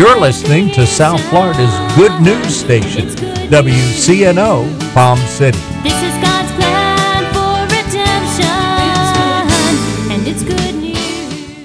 You're listening to South Florida's good news station, WCNO Palm City. This is God's plan for redemption, and it's good news.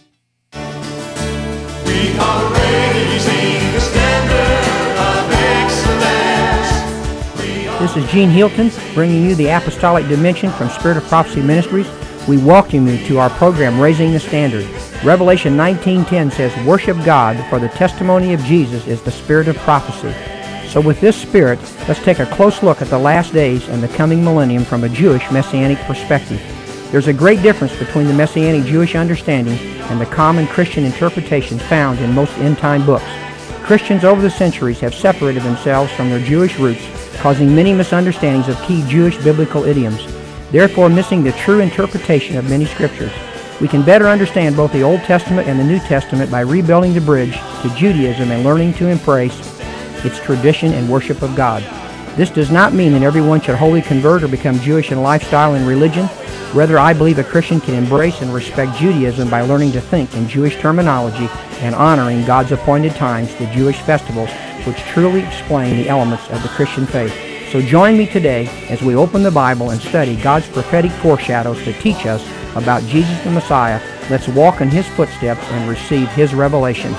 We are raising the standard of excellence. This is Gene Hilton bringing you the Apostolic Dimension from Spirit of Prophecy Ministries. We welcome you to our program, Raising the Standard. Revelation 19:10 says, "Worship God, for the testimony of Jesus is the spirit of prophecy." So with this spirit, let's take a close look at the last days and the coming millennium from a Jewish Messianic perspective. There's a great difference between the Messianic Jewish understanding and the common Christian interpretations found in most end-time books. Christians over the centuries have separated themselves from their Jewish roots, causing many misunderstandings of key Jewish biblical idioms, therefore missing the true interpretation of many scriptures. We can better understand both the Old Testament and the New Testament by rebuilding the bridge to Judaism and learning to embrace its tradition and worship of God. This does not mean that everyone should wholly convert or become Jewish in lifestyle and religion. Rather, I believe a Christian can embrace and respect Judaism by learning to think in Jewish terminology and honoring God's appointed times, the Jewish festivals, which truly explain the elements of the Christian faith. So join me today as we open the Bible and study God's prophetic foreshadows to teach us about Jesus the Messiah. Let's walk in His footsteps and receive His revelation.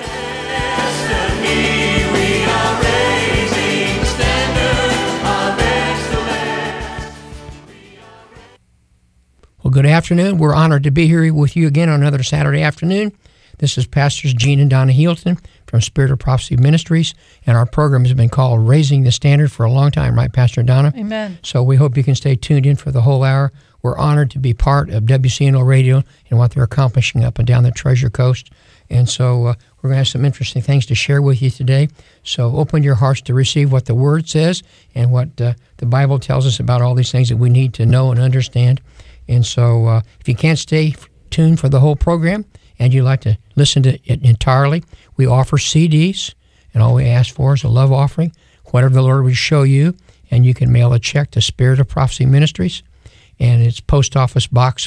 Well, good afternoon. We're honored to be here with you again on another Saturday afternoon. This is Pastors Gene and Donna Hilton from Spirit of Prophecy Ministries, and our program has been called Raising the Standard for a long time, right, Pastor Donna? Amen. So we hope you can stay tuned in for the whole hour. We're honored to be part of WCNO Radio and what they're accomplishing up and down the Treasure Coast. And so we're going to have some interesting things to share with you today. So open your hearts to receive what the Word says and what the Bible tells us about all these things that we need to know and understand. And so if you can't stay tuned for the whole program and you'd like to listen to it entirely, we offer CDs, and all we ask for is a love offering, whatever the Lord would show you, and you can mail a check to Spirit of Prophecy Ministries, and it's Post Office Box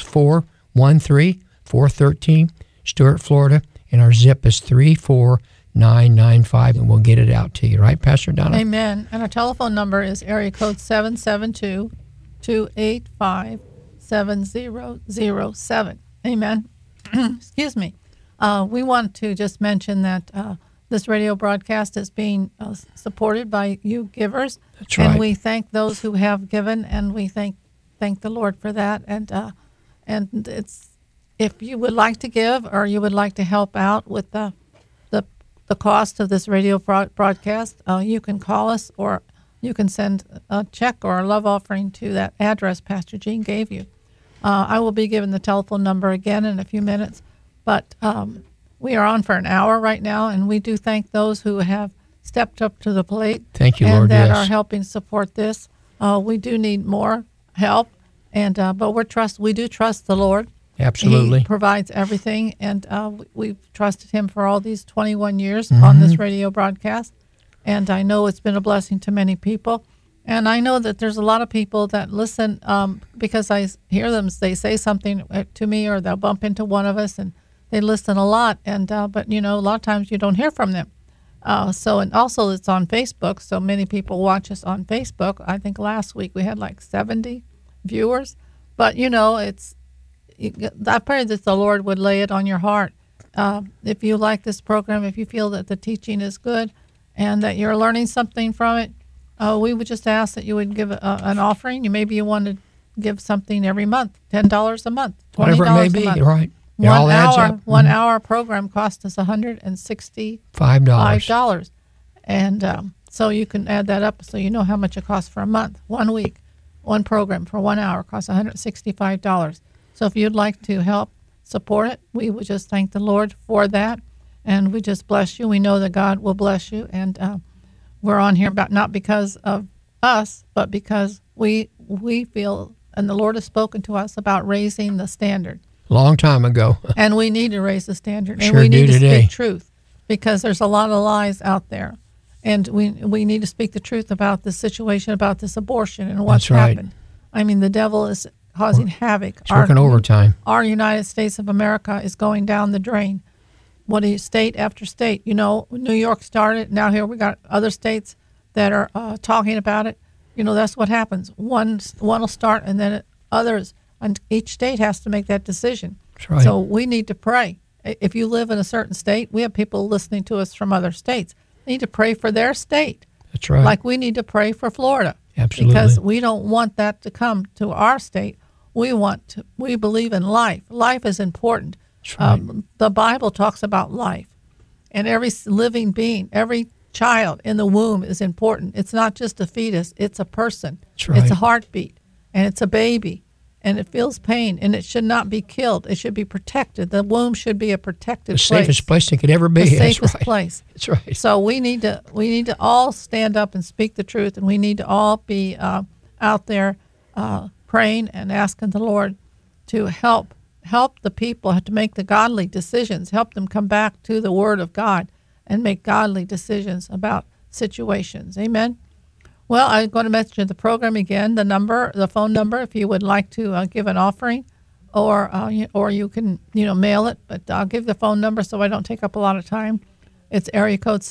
413413, Stuart, Florida, and our zip is 34995, and we'll get it out to you, right, Pastor Donna? Amen. And our telephone number is area code 772-285-7007. Amen. Excuse me. We want to just mention that this radio broadcast is being supported by you givers. That's right. And we thank those who have given, and we thank the Lord for that. And it's, if you would like to give or you would like to help out with the cost of this radio broadcast, you can call us, or you can send a check or a love offering to that address Pastor Gene gave you. I will be giving the telephone number again in a few minutes, but we are on for an hour right now, and we do thank those who have stepped up to the plate. Thank you, and Lord, that yes. are helping support this. We do need more help, and but we do trust the Lord. Absolutely. He provides everything, and we've trusted Him for all these 21 years on this radio broadcast, and I know it's been a blessing to many people. And I know that there's a lot of people that listen because I hear them. They say something to me, or they'll bump into one of us, and they listen a lot. And but a lot of times you don't hear from them. And also it's on Facebook. So many people watch us on Facebook. I think last week we had like 70 viewers. But I pray that the Lord would lay it on your heart. If you like this program, if you feel that the teaching is good, and that you're learning something from it. We would just ask that you would give an offering. Maybe you want to give something every month, $10 a month, $20 Whatever it may be, a month. right. It all adds up. 1 hour program cost us $165. And so you can add that up so you know how much it costs for a month. 1 week, one program for 1 hour costs $165. So if you'd like to help support it, we would just thank the Lord for that. And we just bless you. We know that God will bless you. And we're on here not because of us, but because we feel, and the Lord has spoken to us about raising the standard. Long time ago. And we need to raise the standard. And Sure we need do to today. speak truth, because there's a lot of lies out there. And we need to speak the truth about this situation, about this abortion and what's That's right. happened. I mean, the devil is causing havoc. It's working overtime. Our United States of America is going down the drain. state after state. You know, New York started. Now here we got other states that are talking about it. You know, that's what happens. One will start, and then others. And each state has to make that decision. That's right. So we need to pray. If you live in a certain state, we have people listening to us from other states. They need to pray for their state. That's right. Like we need to pray for Florida. Absolutely. Because we don't want that to come to our state. We believe in life. Life is important. That's right. The Bible talks about life. And every living being, every child in the womb is important. It's not just a fetus. It's a person. That's right. It's a heartbeat. And it's a baby. And it feels pain. And it should not be killed. It should be protected. The womb should be a protected place. The safest place it could ever be. The That's safest right. place. That's right. So we need to all stand up and speak the truth, and we need to all be out there praying and asking the Lord to help the people to make the godly decisions, help them come back to the Word of God and make godly decisions about situations. Amen. Well, I'm going to mention the program again, the phone number, if you would like to give an offering, or you can mail it. But I'll give the phone number so I don't take up a lot of time. It's area code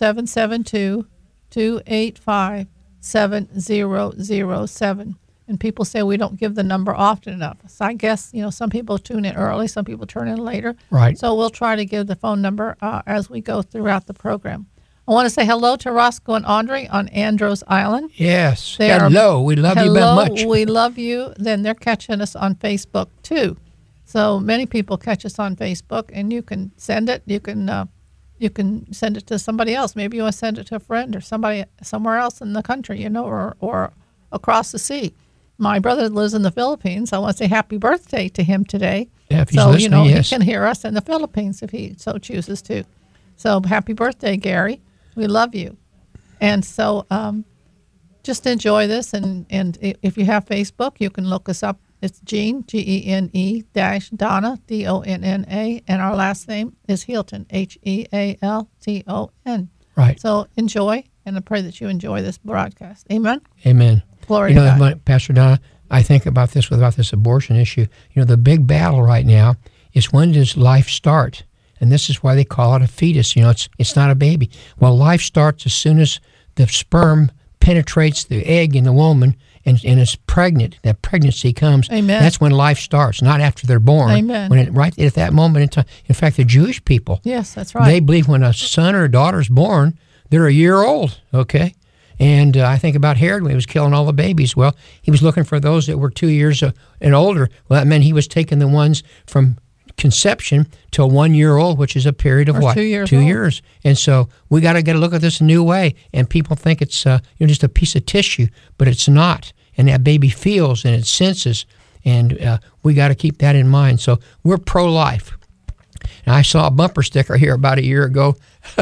772-285-7007. And people say we don't give the number often enough. So I guess some people tune in early, some people turn in later. Right. So we'll try to give the phone number as we go throughout the program. I want to say hello to Roscoe and Audrey on Andros Island. Yes. They are- Hello. We love you very much. We love you. Then they're catching us on Facebook too. So many people catch us on Facebook, and you can send it. You can send it to somebody else. Maybe you want to send it to a friend or somebody somewhere else in the country, or across the sea. My brother lives in the Philippines. I want to say happy birthday to him today. Yeah, if he's listening, yes. He can hear us in the Philippines if he so chooses to. So happy birthday, Gary. We love you. And so just enjoy this. And if you have Facebook, you can look us up. It's Gene, Gene Donna, Donna. And our last name is Healton, Healton. Right. So enjoy, and I pray that you enjoy this broadcast. Amen. Amen. Glory to God. Pastor Donna, I think about this abortion issue. The big battle right now is, when does life start? And this is why they call it a fetus. It's not a baby. Well, life starts as soon as the sperm penetrates the egg in the woman and is pregnant. That pregnancy comes. Amen. That's when life starts, not after they're born. Amen. Right at that moment in time. In fact, the Jewish people, yes, that's right. they believe when a son or a daughter's born, they're a year old, okay? And I think about Herod when he was killing all the babies. Well, he was looking for those that were 2 years and older. Well, that meant he was taking the ones from conception till 1 year old, which is a period of Or what? 2 years 2 old. years. And so we got to get a look at this a new way. And people think it's just a piece of tissue, but it's not. And that baby feels and it senses, and we got to keep that in mind. So we're pro-life. And I saw a bumper sticker here about a year ago.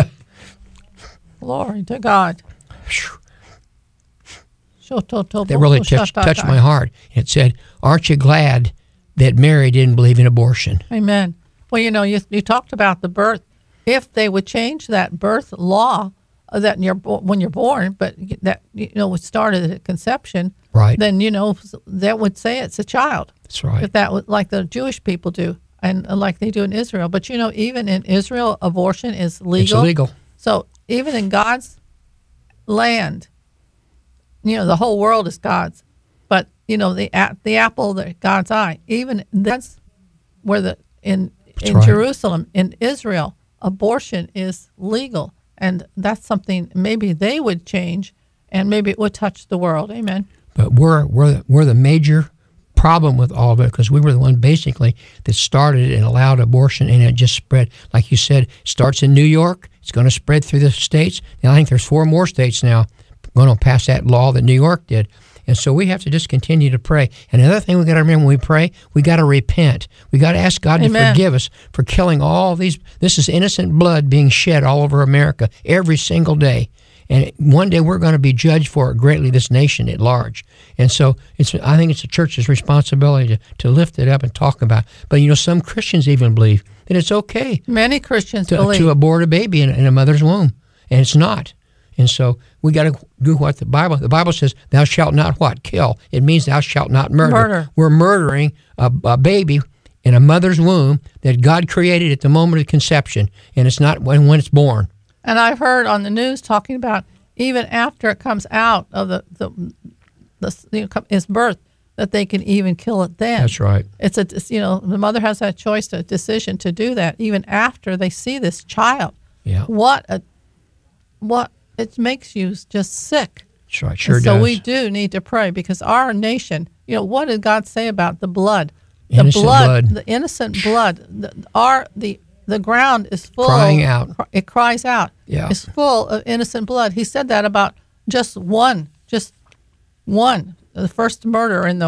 Glory to God. That really touched my heart. It said, "Aren't you glad that Mary didn't believe in abortion?" Amen. Well, you talked about the birth. If they would change that birth law that when you're born, but that was started at conception, right? Then that would say it's a child. That's right. If that was like the Jewish people do, and like they do in Israel. But even in Israel, abortion is legal. It's illegal. So even in God's land, the whole world is God's. But the apple that God's eye. Even that's where in right. Jerusalem, in Israel, abortion is legal, and that's something maybe they would change, and maybe it would touch the world. Amen. But we're the major problem with all of it, because we were the one basically that started and allowed abortion, and it just spread. Like you said, starts in New York. It's going to spread through the states. Now I think there's 4 more states now going to pass that law that New York did. And so we have to just continue to pray. And another thing we got to remember when we pray, we got to repent. We got to ask God Amen. to forgive us for killing all these. This is innocent blood being shed all over America every single day. And one day we're going to be judged for it greatly, this nation at large. And so I think it's the church's responsibility to lift it up and talk about it. But some Christians even believe that it's okay Many Christians believe. to abort a baby in a mother's womb. And it's not. And so we got to do what the Bible says, thou shalt not what? Kill. It means thou shalt not murder. Murder. We're murdering a baby in a mother's womb that God created at the moment of conception, and it's not when it's born. And I've heard on the news talking about even after it comes out of its birth, that they can even kill it then. That's right. The mother has that choice, a decision to do that even after they see this child. Yeah. It makes you just sick. That's right. Sure and does. So we do need to pray, because our nation, what did God say about the blood? Innocent blood. The innocent blood. The ground is full. Crying out. It cries out. Yeah. It's full of innocent blood. He said that about just one, the first murder in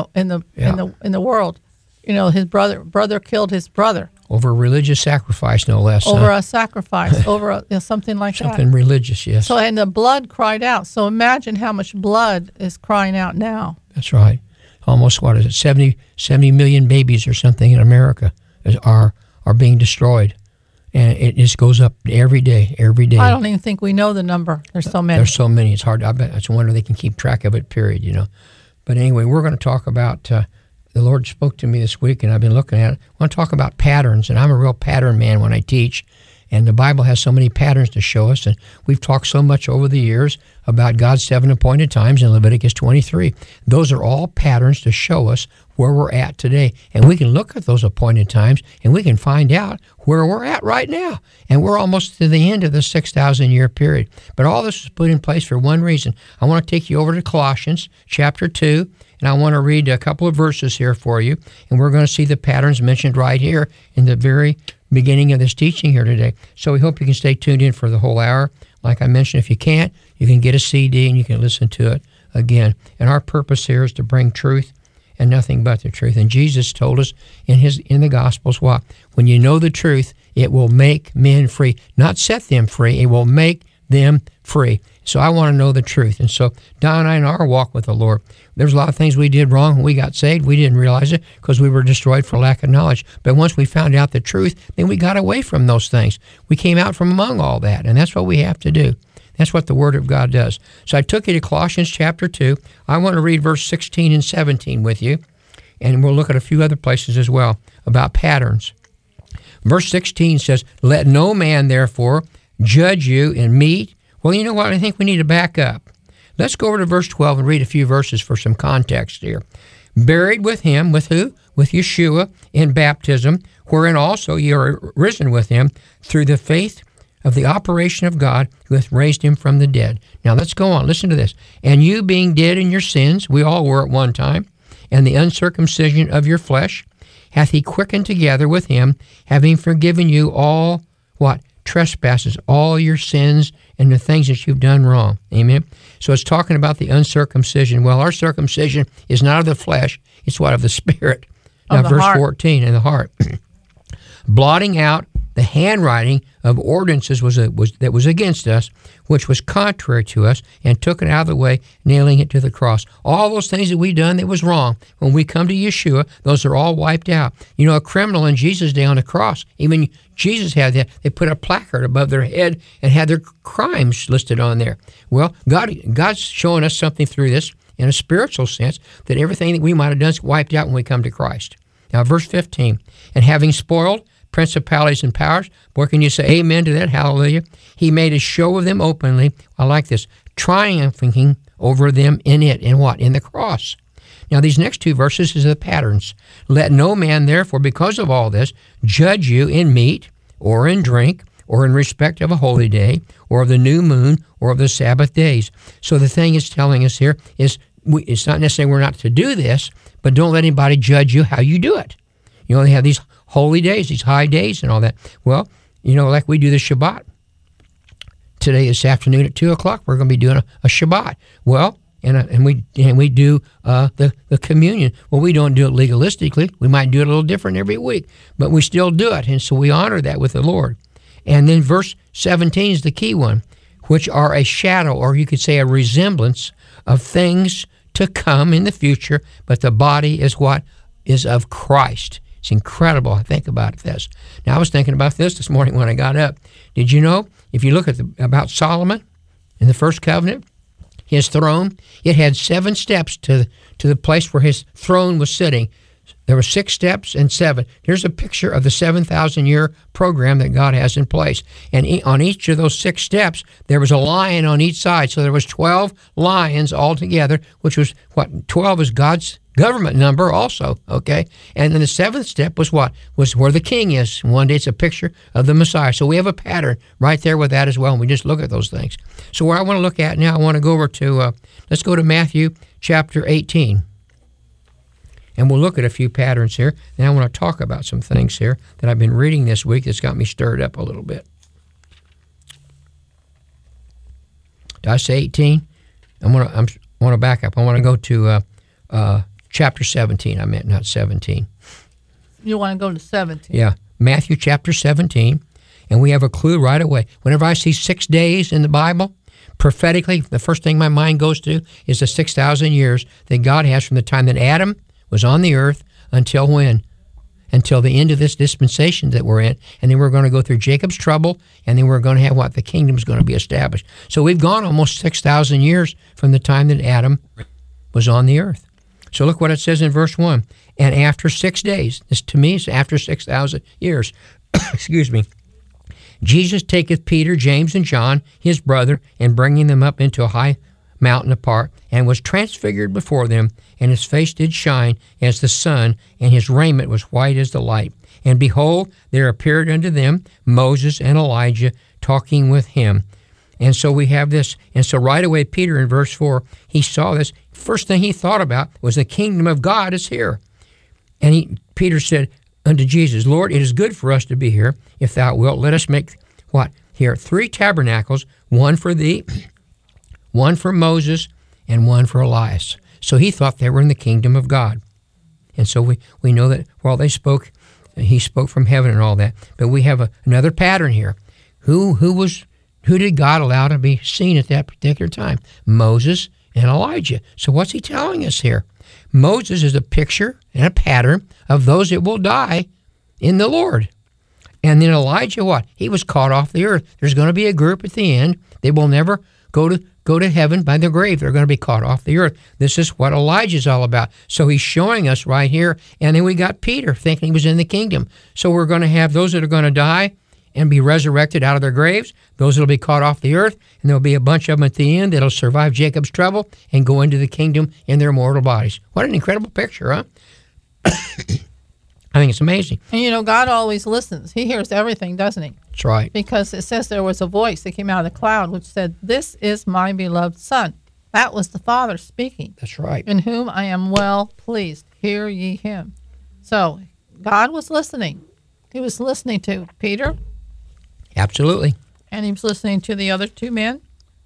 the world. His brother killed his brother. Over religious sacrifice, no less. Over a sacrifice, over something like that. Something religious, yes. So, and the blood cried out. So imagine how much blood is crying out now. That's right. Almost, 70 million babies or something in America are being destroyed. And it just goes up every day. I don't even think we know the number. There's so many. There's so many. It's hard. I bet it's a wonder they can keep track of it, period, But anyway, we're going to talk about, the Lord spoke to me this week, and I've been looking at it. I want to talk about patterns, and I'm a real pattern man when I teach. And the Bible has so many patterns to show us, and we've talked so much over the years about God's 7 appointed times in Leviticus 23. Those are all patterns to show us where we're at today. And we can look at those appointed times, and we can find out where we're at right now. And we're almost to the end of the 6,000-year period. But all this was put in place for one reason. I want to take you over to Colossians chapter 2, and I want to read a couple of verses here for you. And we're going to see the patterns mentioned right here in the very beginning of this teaching here today. So we hope you can stay tuned in for the whole hour. Like I mentioned, if you can't, you can get a CD and you can listen to it again. And our purpose here is to bring truth and nothing but the truth. And Jesus told us in the Gospels what? When you know the truth, it will make men free. Not set them free, it will make them free. So I want to know the truth. And so Don and I in our walk with the Lord, there's a lot of things we did wrong when we got saved. We didn't realize it because we were destroyed for lack of knowledge. But once we found out the truth, then we got away from those things. We came out from among all that, and that's what we have to do. That's what the Word of God does. So I took you to Colossians chapter 2. I want to read verse 16 and 17 with you, and we'll look at a few other places as well about patterns. Verse 16 says, "Let no man therefore judge you in meat." Well, you know what? I think we need to back up. Let's go over to verse 12 and read a few verses for some context here. "Buried with him," with who? With Yeshua, "in baptism, wherein also ye are risen with him through the faith of the operation of God who hath raised him from the dead." Now let's go on. Listen to this. "And you being dead in your sins," we all were at one time, "and the uncircumcision of your flesh, hath he quickened together with him, having forgiven you all," what? "Trespasses," all your sins and the things that you've done wrong. Amen? So it's talking about the uncircumcision. Well, our circumcision is not of the flesh. It's what? Of the spirit. Now, verse 14, in the heart. "Blotting out the handwriting of ordinances that was against us, which was contrary to us, and took it out of the way, nailing it to the cross." All those things that we done that was wrong, when we come to Yeshua, those are all wiped out. A criminal in Jesus' day on the cross, even Jesus had that. They put a placard above their head and had their crimes listed on there. Well, God's showing us something through this in a spiritual sense, that everything that we might have done is wiped out when we come to Christ. Now, verse 15, "And having spoiled principalities and powers," boy, can you say amen to that? Hallelujah. "He made a show of them openly." I like this. "Triumphing over them in it." In what? In the cross. Now, these next two verses is the patterns. "Let no man, therefore, because of all this, judge you in meat or in drink or in respect of a holy day or of the new moon or of the Sabbath days." So the thing it's telling us here is it's not necessarily we're not to do this, but don't let anybody judge you how you do it. They have these holy days, these high days and all that. Well, like we do the Shabbat. Today, this afternoon at 2 o'clock, we're going to be doing a Shabbat. Well, and we do the communion. Well, we don't do it legalistically. We might do it a little different every week, but we still do it, and so we honor that with the Lord. And then verse 17 is the key one, "which are a shadow," or you could say a resemblance of things to come in the future, but the body is what? Is of Christ. It's incredible. I think about this. Now, I was thinking about this morning when I got up. Did you know, if you look at about Solomon in the first covenant, his throne, it had 7 steps to the place where his throne was sitting. There were 6 steps and 7. Here's a picture of the 7,000-year program that God has in place. And on each of those 6 steps, there was a lion on each side. So there was 12 lions altogether, which was what? 12 is God's government number also, okay? And then the 7th step was what? Was where the king is. One day it's a picture of the Messiah. So we have a pattern right there with that as well, and we just look at those things. So where I want to look at now, I want to go over to, let's go to Matthew chapter 18. And we'll look at a few patterns here. And I want to talk about some things here that I've been reading this week that's got me stirred up a little bit. Did I say 18? I want to back up. I want to go to chapter 17. I meant not 17. You want to go to 17? Yeah, Matthew chapter 17. And we have a clue right away. Whenever I see 6 days in the Bible, prophetically, the first thing my mind goes to is the 6,000 years that God has from the time that Adam was on the earth until when? Until the end of this dispensation that we're in. And then we're going to go through Jacob's trouble, and then we're going to have what? The kingdom's going to be established. So we've gone almost 6,000 years from the time that Adam was on the earth. So look what it says in verse 1. And after 6 days, this to me is after 6,000 years, excuse me, Jesus taketh Peter, James, and John, his brother, and bringing them up into a high mountain apart, and was transfigured before them, and his face did shine as the sun, and his raiment was white as the light. And behold, there appeared unto them Moses and Elijah talking with him. And so we have this. And so right away, Peter in verse 4, he saw this. First thing he thought about was the kingdom of God is here. And Peter said unto Jesus, Lord, it is good for us to be here. If thou wilt, let us make, what? Here, 3 tabernacles, one for thee, one for Moses, and one for Elias. So he thought they were in the kingdom of God. And so we know that while they spoke, he spoke from heaven and all that. But we have another pattern here. Who did God allow to be seen at that particular time? Moses and Elijah. So what's he telling us here? Moses is a picture and a pattern of those that will die in the Lord. And then Elijah, what? He was caught off the earth. There's going to be a group at the end. They will never go to heaven by the grave. They're going to be caught off the earth. This is what Elijah's all about. So he's showing us right here. And then we got Peter thinking he was in the kingdom. So we're going to have those that are going to die and be resurrected out of their graves, those that will be caught off the earth, and there'll be a bunch of them at the end that'll survive Jacob's trouble and go into the kingdom in their mortal bodies. What an incredible picture, huh? I think it's amazing. And you know, God always listens. He hears everything, doesn't he? That's right. Because it says there was a voice that came out of the cloud which said, "This is my beloved Son." That was the Father speaking. That's right. In whom I am well pleased. Hear ye him. So God was listening. He was listening to Peter. Absolutely. And he was listening to the other 2 men.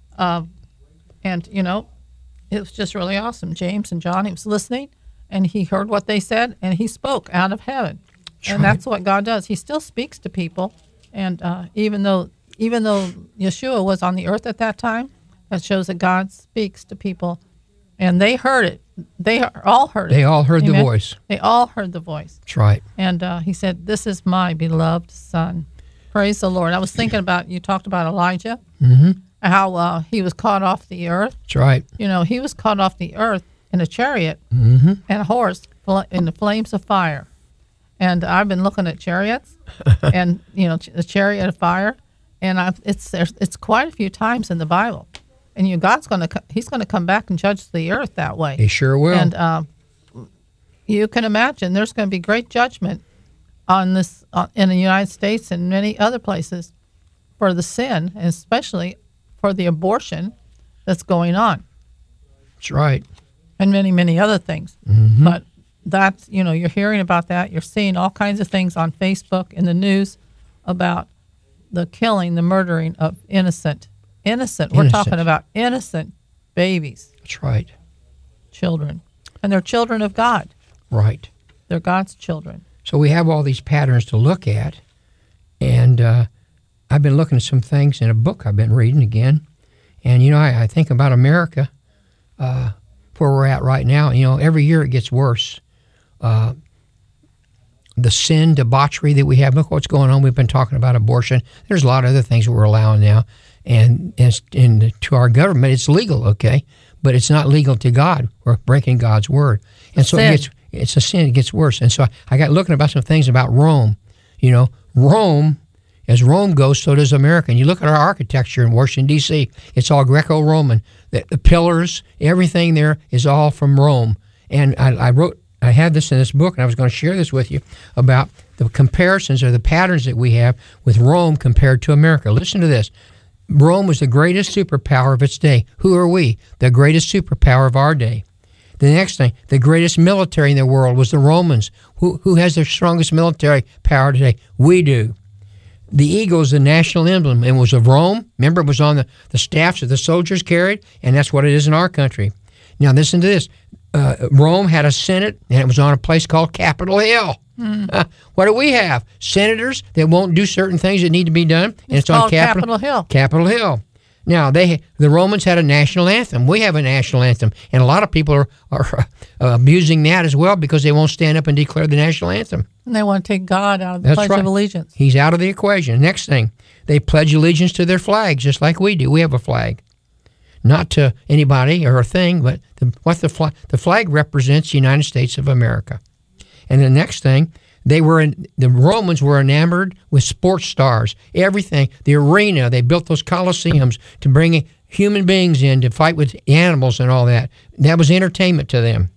And, you know, it was just really awesome. James and John, he was listening, and he heard what they said, and he spoke out of heaven. And that's what God does. He still speaks to people. And even though Yeshua was on the earth at that time, that shows that God speaks to people. And they heard it. They all heard it. They all heard Amen? the voice. They all heard the voice. That's right. And he said, "This is my beloved Son." Praise the Lord. I was thinking about, you talked about Elijah, how he was caught off the earth. That's right. You know, he was caught off the earth in a chariot Mm-hmm. and a horse in the flames of fire. And I've been looking at chariots and, you know, the chariot of fire. And it's quite a few times in the Bible. And you know, he's going to come back and judge the earth that way. He sure will. And you can imagine there's going to be great judgment on this in the United States and many other places for the sin, and especially for the abortion that's going on. That's right. And many, many other things. Mm-hmm. But that's, you know, you're hearing about that. You're seeing all kinds of things on Facebook, in the news, about the killing, the murdering of innocent. We're talking about innocent babies. That's right. Children. And they're children of God. Right. They're God's children. So we have all these patterns to look at. And I've been looking at some things in a book I've been reading again. And, you know, I think about America, where we're at right now. You know, every year it gets worse. The sin, debauchery that we have. Look what's going on. We've been talking about abortion. There's a lot of other things that we're allowing now. And to our government, it's legal, okay? But it's not legal to God. We're breaking God's word. And so It's a sin. It gets worse. And so I got looking about some things about Rome. You know, Rome, as Rome goes, so does America. And you look at our architecture in Washington, D.C., it's all Greco-Roman. The pillars, everything there is all from Rome. And I had this in this book, and I was going to share this with you about the comparisons or the patterns that we have with Rome compared to America. Listen to this. Rome was the greatest superpower of its day. Who are we? The greatest superpower of our day. The next thing, the greatest military in the world was the Romans. Who has the strongest military power today? We do. The eagle is the national emblem. It was of Rome. Remember, it was on the staffs that the soldiers carried, and that's what it is in our country. Now, listen to this. Rome had a senate, and it was on a place called Capitol Hill. What do we have? Senators that won't do certain things that need to be done, and it's on Capitol Hill. Capitol Hill. Now, the Romans had a national anthem. We have a national anthem, and a lot of people are abusing that as well because they won't stand up and declare the national anthem. And they want to take God out of the Pledge of Allegiance. He's out of the equation. Next thing, they pledge allegiance to their flags, just like we do. We have a flag. Not to anybody or a thing, but the flag represents the United States of America. And the next thing, the Romans were enamored with sports stars. Everything, the arena, they built those coliseums to bring human beings in to fight with animals and all that. That was entertainment to them.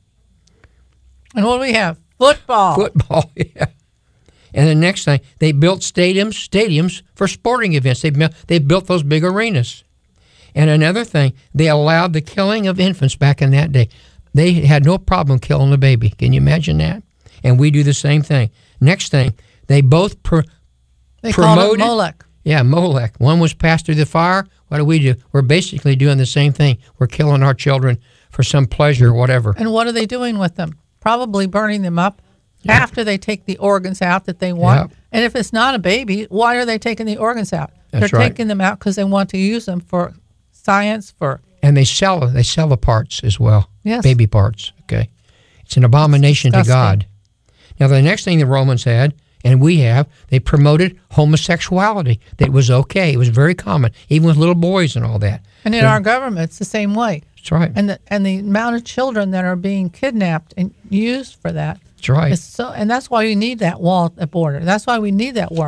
And what do we have? Football. Football, yeah. And the next thing, they built stadiums for sporting events. They built those big arenas. And another thing, they allowed the killing of infants back in that day. They had no problem killing a baby. Can you imagine that? And we do the same thing. Next thing, they both promoted. Called it Molech. Yeah, Molech. One was passed through the fire. What do? We're basically doing the same thing. We're killing our children for some pleasure or whatever. And what are they doing with them? Probably burning them up after they take the organs out that they want. Yep. And if it's not a baby, why are they taking the organs out? That's They're right. taking them out because they want to use them for science, for... And they sell the parts as well. Yes. Baby parts, okay? It's an abomination to God. Now, the next thing the Romans had, and we have, they promoted homosexuality. That was okay. It was very common, even with little boys and all that. And in our government, it's the same way. That's right. And the amount of children that are being kidnapped and used for that. That's right. And that's why we need that wall at the border. That's why we need that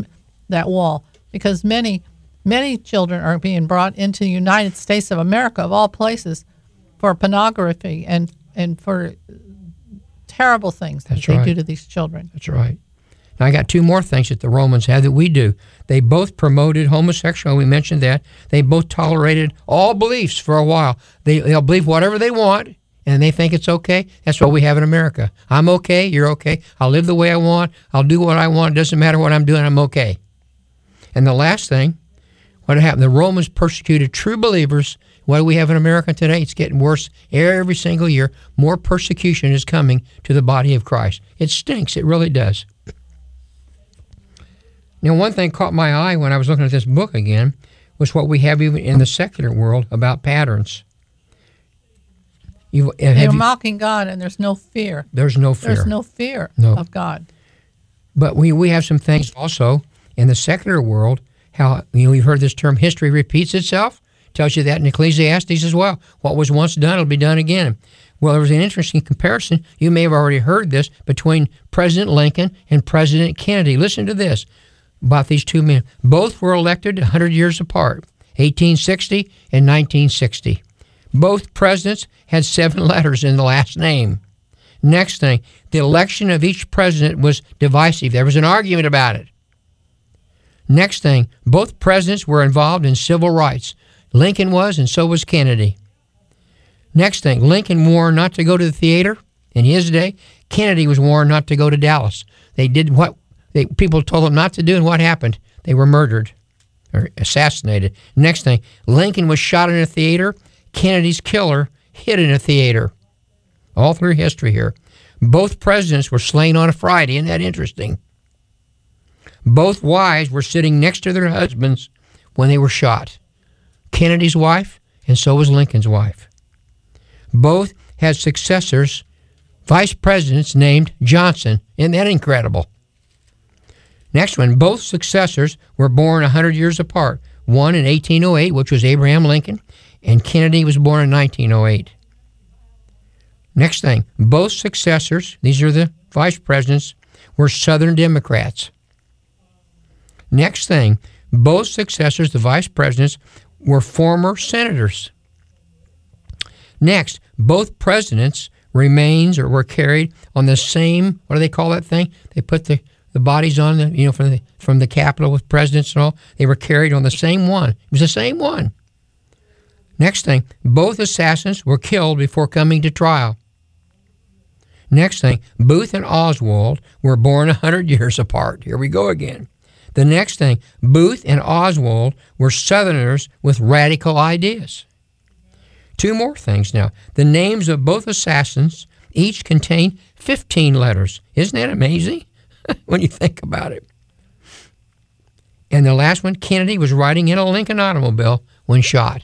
wall, because many children are being brought into the United States of America, of all places, for pornography and for terrible things that they do to these children. That's right. Now, I got two more things that the Romans had that we do. They both promoted homosexuality. We mentioned that. They both tolerated all beliefs for a while. They'll believe whatever they want, and they think it's okay. That's what we have in America. I'm okay. You're okay. I'll live the way I want. I'll do what I want. It doesn't matter what I'm doing. I'm okay. And the last thing, what happened? The Romans persecuted true believers. What do we have in America today? It's getting worse every single year. More persecution is coming to the body of Christ. It stinks. It really does. Now, one thing caught my eye when I was looking at this book again was what we have even in the secular world about patterns. They're mocking God, and there's no fear. There's no fear. There's no fear of God. But we have some things also in the secular world. How we've heard this term, history repeats itself. Tells you that in Ecclesiastes as well. What was once done will be done again. Well, there was an interesting comparison. You may have already heard this between President Lincoln and President Kennedy. Listen to this about these two men. Both were elected 100 years apart, 1860 and 1960. Both presidents had 7 letters in the last name. Next thing, the election of each president was divisive. There was an argument about it. Next thing, both presidents were involved in civil rights. Lincoln was, and so was Kennedy. Next thing, Lincoln warned not to go to the theater in his day. Kennedy was warned not to go to Dallas. They did what people told them not to do, and what happened? They were murdered or assassinated. Next thing, Lincoln was shot in a theater. Kennedy's killer hid in a theater. All through history here. Both presidents were slain on a Friday. Isn't that interesting? Both wives were sitting next to their husbands when they were shot. Kennedy's wife, and so was Lincoln's wife. Both had successors, vice presidents named Johnson. Isn't that incredible? Next one, both successors were born 100 years apart. One in 1808, which was Abraham Lincoln, and Kennedy was born in 1908. Next thing, both successors, these are the vice presidents, were Southern Democrats. Next thing, both successors, the vice presidents, were former senators. Next, both presidents were carried on the same, what do they call that thing? They put the bodies on, from the Capitol with presidents and all. They were carried on the same one. It was the same one. Next thing, both assassins were killed before coming to trial. Next thing, Booth and Oswald were born 100 years apart. Here we go again. The next thing, Booth and Oswald were Southerners with radical ideas. Two more things now. The names of both assassins each contain 15 letters. Isn't that amazing when you think about it? And the last one, Kennedy was riding in a Lincoln automobile when shot.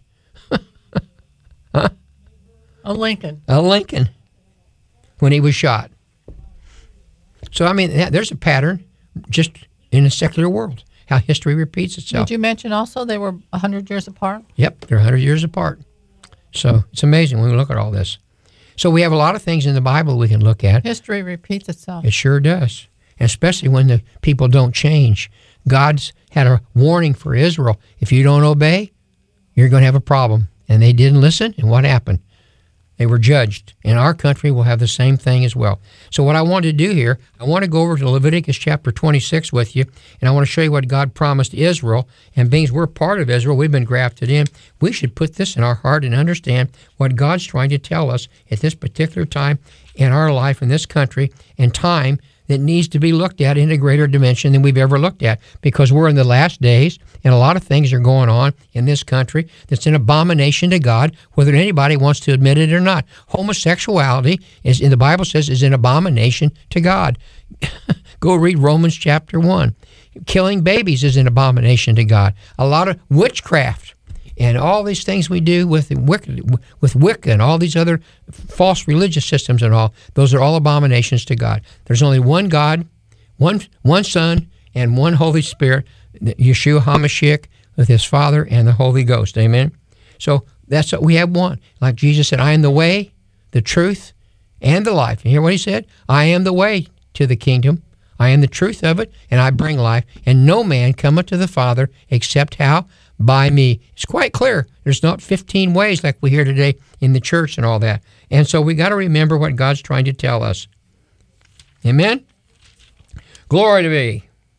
Huh? A Lincoln. A Lincoln when he was shot. So, I mean, there's a pattern just in the secular world, how history repeats itself. Did you mention also they were 100 years apart? Yep, they're 100 years apart. So it's amazing when we look at all this. So we have a lot of things in the Bible we can look at. History repeats itself. It sure does, and especially when the people don't change. God's had a warning for Israel. If you don't obey, you're going to have a problem. And they didn't listen, and what happened? They were judged. And our country will have the same thing as well. So what I want to do here, I want to go over to Leviticus chapter 26 with you, and I want to show you what God promised Israel. And being we're part of Israel, we've been grafted in, we should put this in our heart and understand what God's trying to tell us at this particular time in our life in this country and time that needs to be looked at in a greater dimension than we've ever looked at, because we're in the last days and a lot of things are going on in this country that's an abomination to God, whether anybody wants to admit it or not. Homosexuality, is, in the Bible says, is an abomination to God. Go read Romans chapter 1. Killing babies is an abomination to God. A lot of witchcraft and all these things we do with Wicca and all these other false religious systems and all, those are all abominations to God. There's only one God, one Son, and one Holy Spirit, Yeshua HaMashiach, with his Father and the Holy Ghost. Amen? So that's what we have one. Like Jesus said, I am the way, the truth, and the life. You hear what he said? I am the way to the kingdom. I am the truth of it, and I bring life. And no man cometh to the Father except how? By me. It's quite clear. There's not 15 ways like we hear today in the church and all that. And so we got to remember what God's trying to tell us. Amen? Glory to be.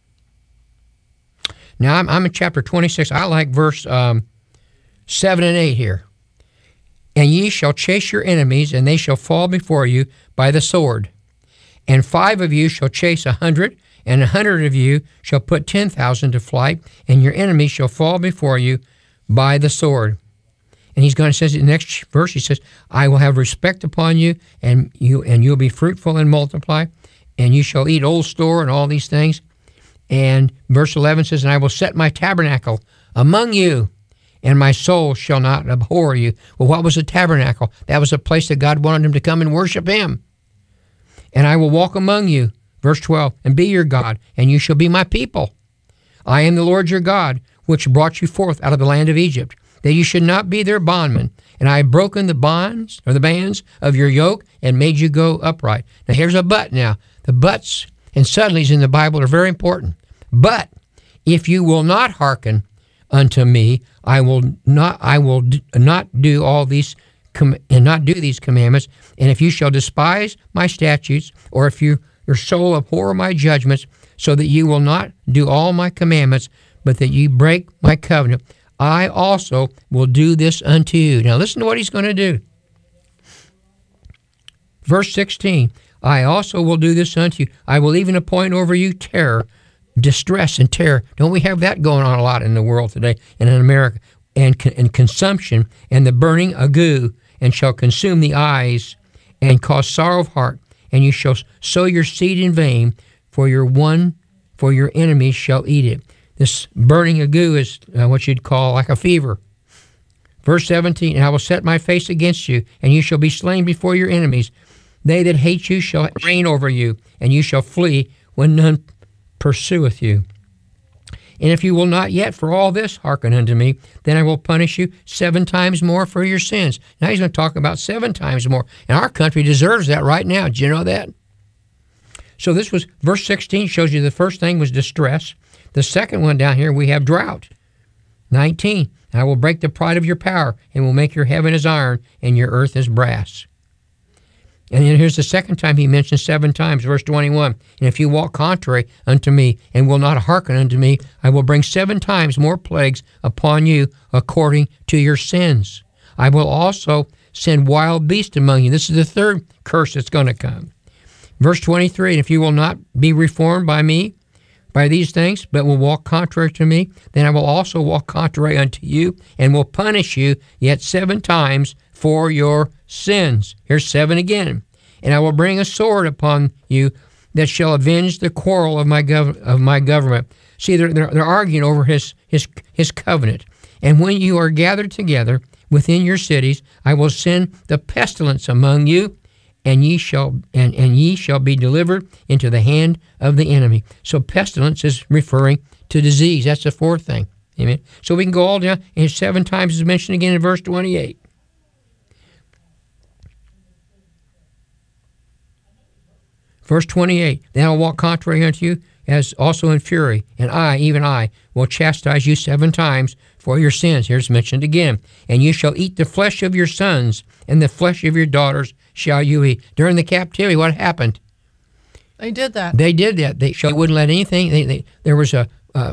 Now, I'm in chapter 26. I like verse 7 and 8 here. And ye shall chase your enemies, and they shall fall before you by the sword. And 5 of you shall chase 100, and 100 of you shall put 10,000 to flight, and your enemies shall fall before you by the sword. And he's going to say in the next verse, he says, I will have respect upon you, and you'll be fruitful and multiply, and you shall eat old store and all these things. And verse 11 says, and I will set my tabernacle among you, and my soul shall not abhor you. Well, what was a tabernacle? That was a place that God wanted him to come and worship him. And I will walk among you, verse 12, and be your God, and you shall be my people. I am the Lord your God, which brought you forth out of the land of Egypt, that you should not be their bondmen. And I have broken the bonds, or the bands of your yoke, and made you go upright. Now here's a but now. The buts and suddenlies in the Bible are very important. But if you will not hearken unto me, I will not do all these and not do these commandments. And if you shall despise my statutes, or if your soul abhor my judgments, so that you will not do all my commandments, but that you break my covenant, I also will do this unto you. Now listen to what he's going to do. Verse 16, I also will do this unto you. I will even appoint over you terror, distress and terror. Don't we have that going on a lot in the world today and in America? And consumption and the burning ague, and shall consume the eyes and cause sorrow of heart. And you shall sow your seed in vain, for your enemies shall eat it. This burning ague is what you'd call like a fever. Verse 17, and I will set my face against you, and you shall be slain before your enemies. They that hate you shall reign over you, and you shall flee when none pursueth you. And if you will not yet for all this hearken unto me, then I will punish you 7 times more for your sins. Now he's going to talk about 7 times more. And our country deserves that right now. Did you know that? So this was, verse 16 shows you the first thing was distress. The second one down here, we have drought. 19, I will break the pride of your power and will make your heaven as iron and your earth as brass. And then here's the second time he mentions 7 times, verse 21. And if you walk contrary unto me and will not hearken unto me, I will bring 7 times more plagues upon you according to your sins. I will also send wild beasts among you. This is the third curse that's going to come. Verse 23, and if you will not be reformed by me, by these things, but will walk contrary to me, then I will also walk contrary unto you, and will punish you yet 7 times for your sins. Here's 7 again. And I will bring a sword upon you that shall avenge the quarrel of my government. See, they're arguing over his covenant. And when you are gathered together within your cities, I will send the pestilence among you, and ye shall be delivered into the hand of the enemy. So pestilence is referring to disease. That's the fourth thing. Amen. So we can go all down, and 7 times is mentioned again in verse 28. Verse 28, then I will walk contrary unto you, as also in fury, and I, even I, will chastise you 7 times for your sins. Here's mentioned again. And you shall eat the flesh of your sons, and the flesh of your daughters shall you eat. During the captivity, what happened? They did that. They did that. They wouldn't let anything. There was a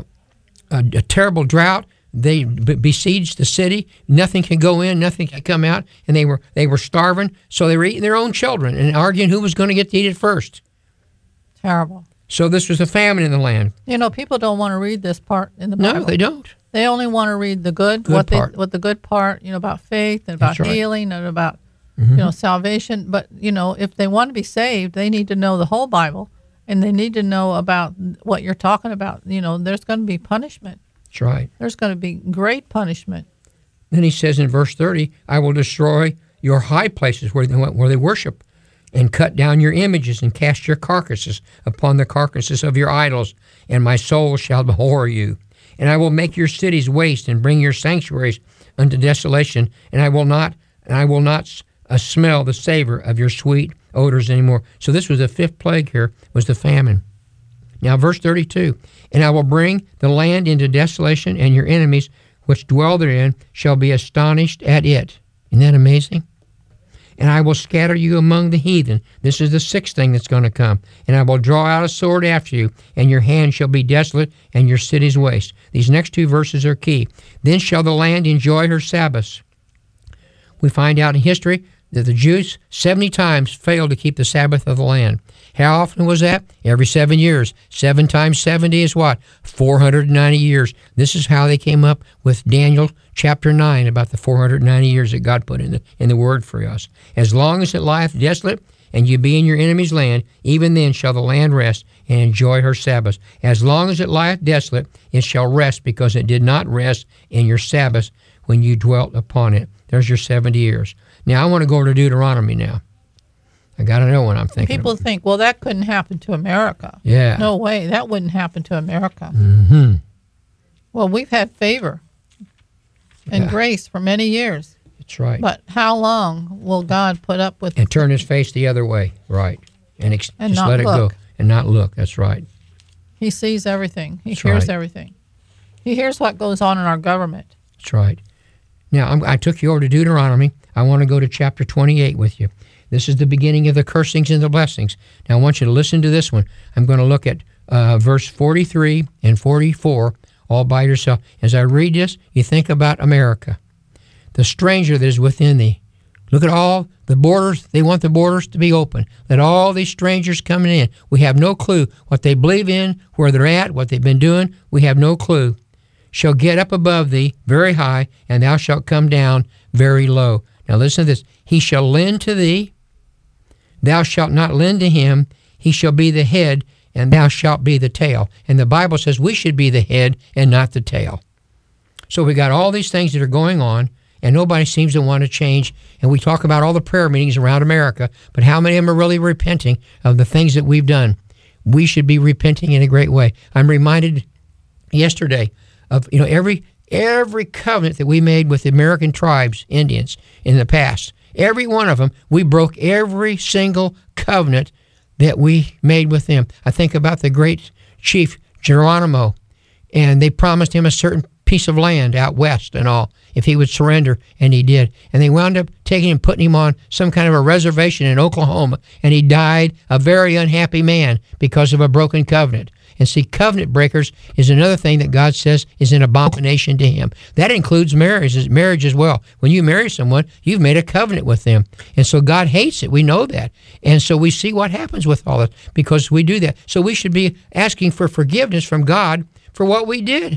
terrible drought. They besieged the city. Nothing could go in. Nothing could come out. And they were starving. So they were eating their own children and arguing who was going to get to eat it first. Terrible. So this was a famine in the land. You know, people don't want to read this part in the Bible. No, they don't. They only want to read the good part. What the good part, about faith and about That's right. healing and about salvation. But if they want to be saved, they need to know the whole Bible, and they need to know about what you're talking about. There's going to be punishment. That's right. There's going to be great punishment. Then he says in verse 30, I will destroy your high places where they worship, and cut down your images, and cast your carcasses upon the carcasses of your idols, and my soul shall abhor you. And I will make your cities waste, and bring your sanctuaries unto desolation, and I will not smell the savor of your sweet odors anymore. So this was the 5th plague here, was the famine. Now verse 32, and I will bring the land into desolation, and your enemies which dwell therein shall be astonished at it. Isn't that amazing? And I will scatter you among the heathen. This is the 6th thing that's going to come. And I will draw out a sword after you, and your hand shall be desolate, and your cities waste. These next 2 verses are key. Then shall the land enjoy her Sabbaths. We find out in history that the Jews 70 times failed to keep the Sabbath of the land. How often was that? Every 7 years. 7 times 70 is what? 490 years. This is how they came up with Daniel chapter 9 about the 490 years that God put in the word for us. As long as it lieth desolate, and you be in your enemy's land, even then shall the land rest and enjoy her Sabbaths. As long as it lieth desolate, it shall rest, because it did not rest in your Sabbaths when you dwelt upon it. There's your 70 years. Now I want to go over to Deuteronomy now. I got to know what I'm thinking. People think, well, that couldn't happen to America. Yeah. No way. That wouldn't happen to America. Mm-hmm. Well, we've had favor and grace for many years. That's right. But how long will God put up with And turn his face the other way. Right. And just not let it look. go. And not look. That's right. He sees everything. He That's hears right. everything. He hears what goes on in our government. That's right. Now, I took you over to Deuteronomy. I want to go to chapter 28 with you. This is the beginning of the cursings and the blessings. Now, I want you to listen to this one. I'm going to look at verse 43 and 44 all by yourself. As I read this, you think about America. The stranger that is within thee. Look at all the borders. They want the borders to be open. Let all these strangers coming in. We have no clue what they believe in, where they're at, what they've been doing. We have no clue. Shall get up above thee very high, and thou shalt come down very low. Now listen to this. He shall lend to thee. Thou shalt not lend to him. He shall be the head, and thou shalt be the tail. And the Bible says we should be the head and not the tail. So we got all these things that are going on, and nobody seems to want to change. And we talk about all the prayer meetings around America, but how many of them are really repenting of the things that we've done? We should be repenting in a great way. I'm reminded yesterday of every covenant that we made with the American tribes, Indians, in the past. Every one of them, we broke every single covenant that we made with them. I think about the great chief Geronimo, and they promised him a certain piece of land out west and all if he would surrender, and he did. And they wound up taking him, putting him on some kind of a reservation in Oklahoma, and he died a very unhappy man because of a broken covenant. And see, covenant breakers is another thing that God says is an abomination to him. That includes marriage as well. When you marry someone, you've made a covenant with them. And so God hates it. We know that. And so we see what happens with all that because we do that. So we should be asking for forgiveness from God for what we did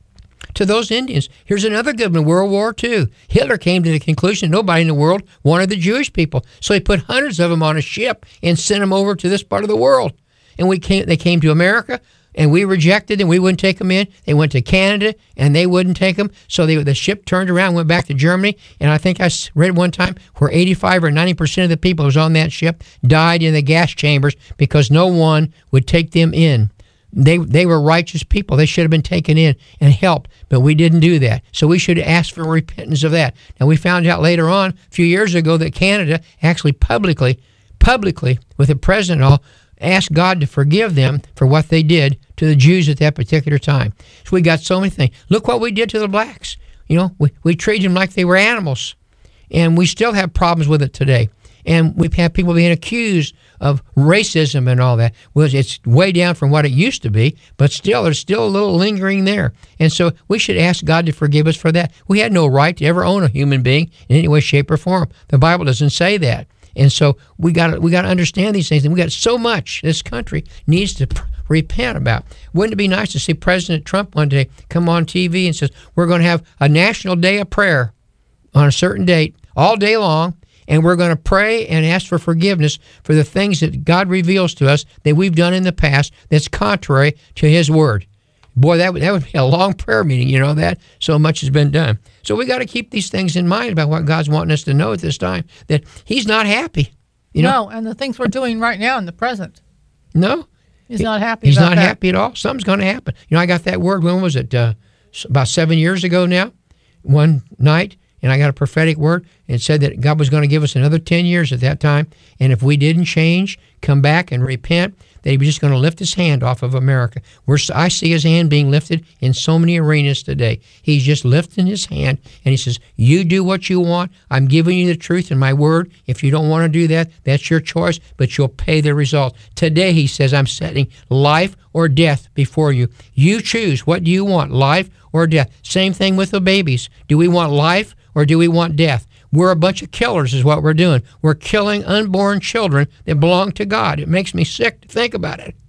to those Indians. Here's another good one, World War II. Hitler came to the conclusion nobody in the world wanted the Jewish people. So he put hundreds of them on a ship and sent them over to this part of the world. And they came to America, and we rejected them. We wouldn't take them in. They went to Canada, and they wouldn't take them. So the ship turned around, went back to Germany. And I think I read one time where 85 or 90% of the people who was on that ship died in the gas chambers because no one would take them in. They were righteous people. They should have been taken in and helped, but we didn't do that. So we should ask for repentance of that. Now, we found out later on, a few years ago, that Canada actually publicly, with the president and all, asked God to forgive them for what they did to the Jews at that particular time. So we got so many things. Look what we did to the blacks. We treated them like they were animals, and we still have problems with it today. And we've had people being accused of racism and all that. Well, it's way down from what it used to be, but still, there's still a little lingering there. And so we should ask God to forgive us for that. We had no right to ever own a human being in any way, shape, or form. The Bible doesn't say that. And so we got to understand these things. And we got so much this country needs to repent about. Wouldn't it be nice to see President Trump one day come on TV and says, we're going to have a national day of prayer on a certain date all day long, and we're going to pray and ask for forgiveness for the things that God reveals to us that we've done in the past that's contrary to his word. Boy, that would be a long prayer meeting, you know that? So much has been done. So we got to keep these things in mind about what God's wanting us to know at this time, that he's not happy. No, and the things we're doing right now in the present. No. He's not happy He's about not that. happy at all. Something's going to happen. I got that word, when was it? About 7 years ago now, one night, and I got a prophetic word, and it said that God was going to give us another 10 years at that time, and if we didn't change, come back and repent, that he was just going to lift his hand off of America. I see his hand being lifted in so many arenas today. He's just lifting his hand, and he says, you do what you want. I'm giving you the truth in my word. If you don't want to do that, that's your choice, but you'll pay the result. Today, he says, I'm setting life or death before you. You choose. What do you want, life or death? Same thing with the babies. Do we want life or do we want death? We're a bunch of killers is what we're doing. We're killing unborn children that belong to God. It makes me sick to think about it.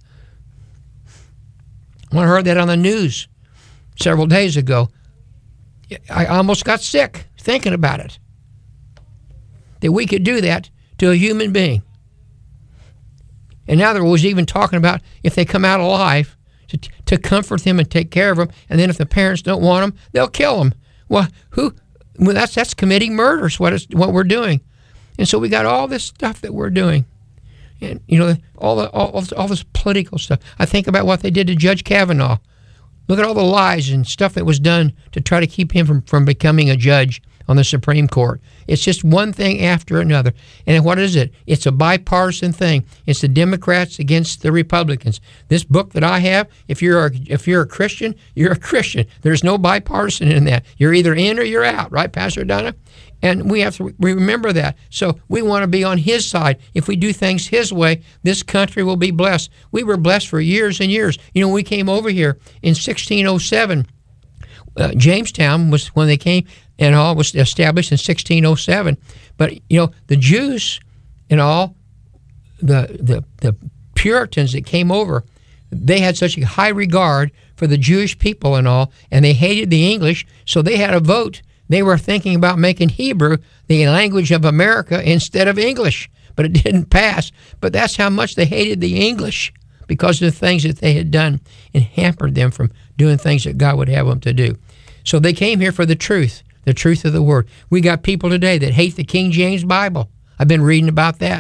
When I heard that on the news several days ago, I almost got sick thinking about it. That we could do that to a human being. And now there was even talking about if they come out alive, to comfort them and take care of them, and then if the parents don't want them, they'll kill them. Well, that's committing murder is what we're doing. And so we got all this stuff that we're doing. And, all this political stuff. I think about what they did to Judge Kavanaugh. Look at all the lies and stuff that was done to try to keep him from becoming a judge on the Supreme Court. It's just one thing after another. And what is it? It's a bipartisan thing. It's the Democrats against the Republicans. This book that I have, if you're a Christian, you're a Christian. There's no bipartisan in that. You're either in or you're out, right, Pastor Donna? And we have to remember that. So we want to be on his side. If we do things his way, this country will be blessed. We were blessed for years and years. When we came over here in 1607, Jamestown was when they came, and all was established in 1607. But the Jews and all the Puritans that came over, they had such a high regard for the Jewish people and all, and they hated the English, so they had a vote. They were thinking about making Hebrew the language of America instead of English, but it didn't pass. But that's how much they hated the English because of the things that they had done and hampered them from doing things that God would have them to do. So they came here for the truth of the Word. We got people today that hate the King James Bible. I've been reading about that.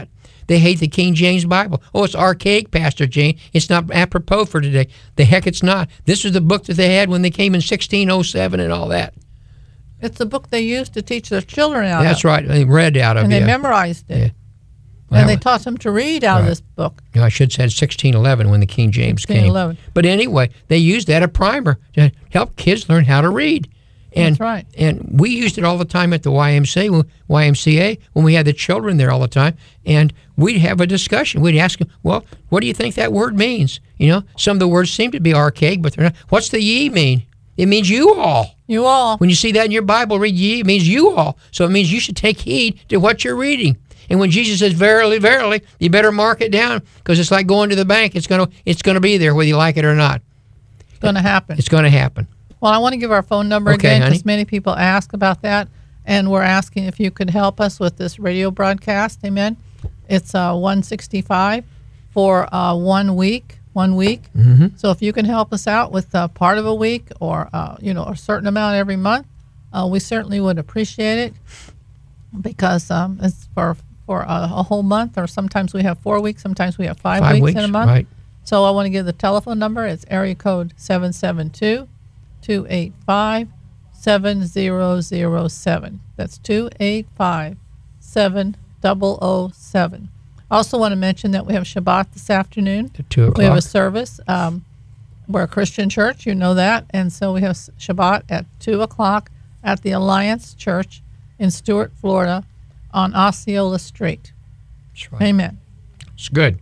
They hate the King James Bible. Oh, it's archaic, Pastor Jane. It's not apropos for today. The heck it's not. This is the book that they had when they came in 1607 and all that. It's the book they used to teach their children out of. That's right. They read out of it. And they memorized it. Yeah. Well, And they taught them to read out of this book. No, I should have said 1611 when the King James came. 1611. But anyway, they used that a primer to help kids learn how to read. And, That's right. And we used it all the time at the YMCA when we had the children there all the time. And we'd have a discussion. We'd ask them, well, what do you think that word means? You know, some of the words seem to be archaic, but they're not. What's the ye mean? It means you all. You all. When you see that in your Bible, read ye, it means you all. So it means you should take heed to what you're reading. And when Jesus says, verily, verily, you better mark it down because it's like going to the bank. It's gonna be there whether you like it or not. It's going to happen. It's going to happen. Well, I want to give our phone number Okay, again honey. because many people ask about that. And we're asking if you could help us with this radio broadcast. Amen. It's $165 for 1 week. 1 week. Mm-hmm. So if you can help us out with part of a week or a certain amount every month, we certainly would appreciate it because it's for a whole month, or sometimes we have 4 weeks, sometimes we have 5 weeks in a month. Right. So I want to give the telephone number. It's area code 772-285-7007. That's 285-7007. I also want to mention that we have Shabbat this afternoon. At 2 o'clock. We have a service. We're a Christian church, you know that. And so we have Shabbat at 2 o'clock at the Alliance Church in Stuart, Florida on Osceola Street. That's right. Amen. It's good.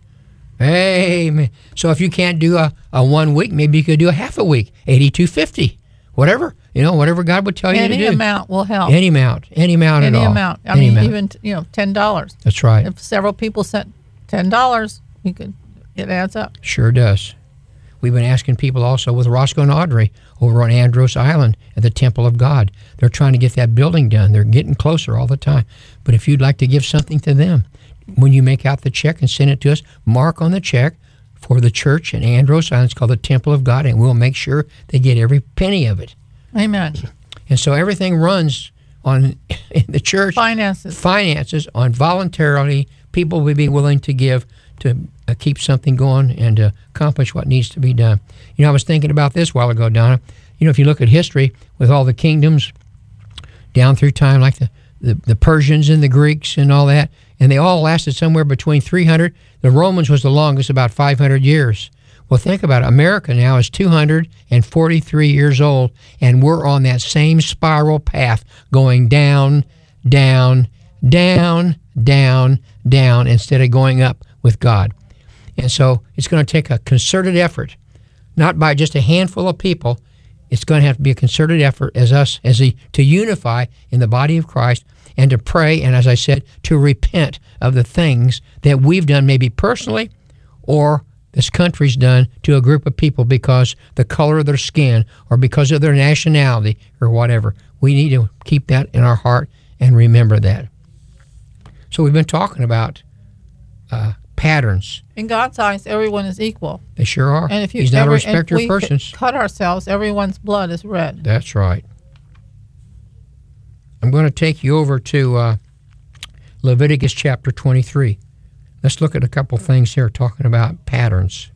Amen. So if you can't do a 1 week, maybe you could do a half a week, $82.50, whatever. Whatever God would tell you to do. Any amount will help. Any amount at all. Any amount. I Any mean, amount. even $10. That's right. If several people sent $10, it adds up. Sure does. We've been asking people also with Roscoe and Audrey over on Andros Island at the Temple of God. They're trying to get that building done. They're getting closer all the time. But if you'd like to give something to them, when you make out the check and send it to us, mark on the check for the church in Andros Island. It's called the Temple of God, and we'll make sure they get every penny of it. Amen. And so everything runs on in the church. Finances on voluntarily. People will be willing to give to keep something going and to accomplish what needs to be done. I was thinking about this a while ago, Donna. If you look at history with all the kingdoms down through time, like the Persians and the Greeks and all that, and they all lasted somewhere between 300. The Romans was the longest, about 500 years. Well, think about it. America now is 243 years old, and we're on that same spiral path going down, down, down, down, down, instead of going up with God. And so it's going to take a concerted effort, not by just a handful of people. It's going to have to be a concerted effort to unify in the body of Christ and to pray, and as I said, to repent of the things that we've done maybe personally or this country's done to a group of people because the color of their skin or because of their nationality or whatever. We need to keep that in our heart and remember that. So we've been talking about patterns. In God's eyes, everyone is equal. They sure are. And if He's not a respecter of persons. Cut ourselves, everyone's blood is red. That's right. I'm going to take you over to Leviticus chapter 23. Let's look at a couple things here talking about patterns.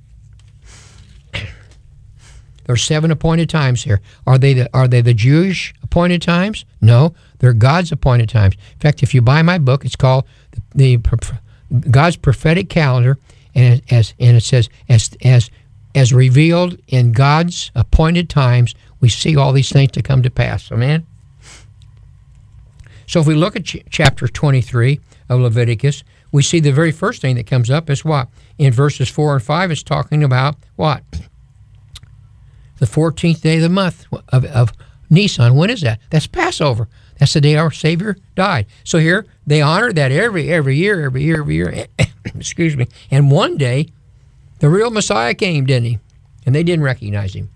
There's 7 appointed times here. Are they the Jewish appointed times? No, they're God's appointed times. In fact, if you buy my book, it's called the God's Prophetic Calendar, and it says as revealed in God's appointed times, we see all these things to come to pass. Amen. So if we look at chapter 23 of Leviticus, we see the very first thing that comes up is what? In verses 4 and 5, it's talking about what? The 14th day of the month of Nisan. When is that? That's Passover. That's the day our Savior died. So here, they honor that every year. Excuse me. And one day, the real Messiah came, didn't he? And they didn't recognize him.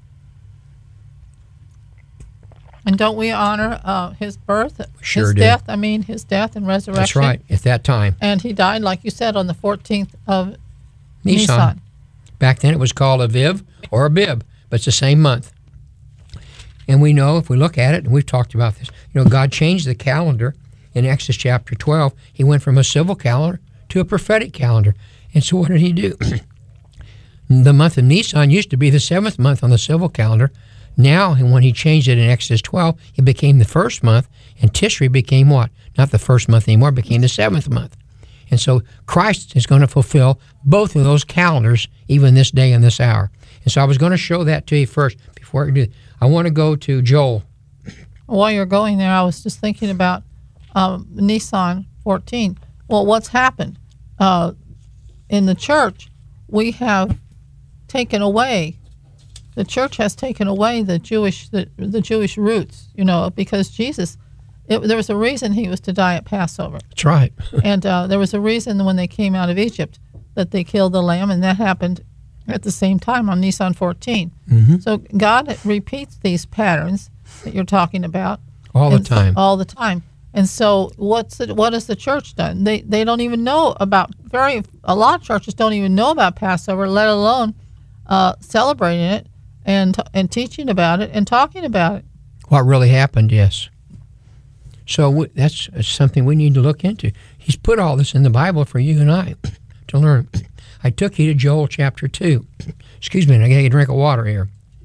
And don't we honor his birth, Sure his do. death? I mean, his death and resurrection. That's right, at that time. And he died, like you said, on the 14th of Nisan. Nisan. Back then it was called Aviv or Abib, but it's the same month. And we know, if we look at it, and we've talked about this, God changed the calendar in Exodus chapter 12. He went from a civil calendar to a prophetic calendar. And so what did he do? The month of Nisan used to be the 7th month on the civil calendar. Now, and when he changed it in Exodus 12, it became the 1st month, and Tishri became what? Not the 1st month anymore, it became the 7th month. And so Christ is going to fulfill both of those calendars, even this day and this hour. And so I was going to show that to you first before I do it. I want to go to Joel. While you're going there, I was just thinking about Nisan 14. Well, what's happened? In the church, we have taken away, the church has taken away the Jewish roots, because Jesus, there was a reason he was to die at Passover. That's right. And there was a reason when they came out of Egypt that they killed the lamb, and that happened at the same time on Nisan 14. Mm-hmm. So God repeats these patterns that you're talking about. All the time. All the time. And so what has the church done? They don't even know about, a lot of churches don't even know about Passover, let alone celebrating it and teaching about it and talking about it. What really happened, yes. So that's something we need to look into. He's put all this in the Bible for you and I to learn. I took you to Joel chapter 2. Excuse me, I got to get a drink of water here.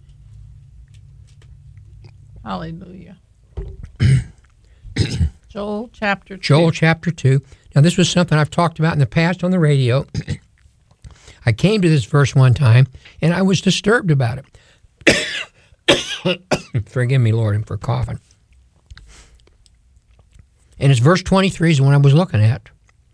Hallelujah. Joel chapter 2. Joel chapter 2. Now, this was something I've talked about in the past on the radio. I came to this verse one time, and I was disturbed about it. Forgive me, Lord, for coughing. And it's verse 23 is the one I was looking at.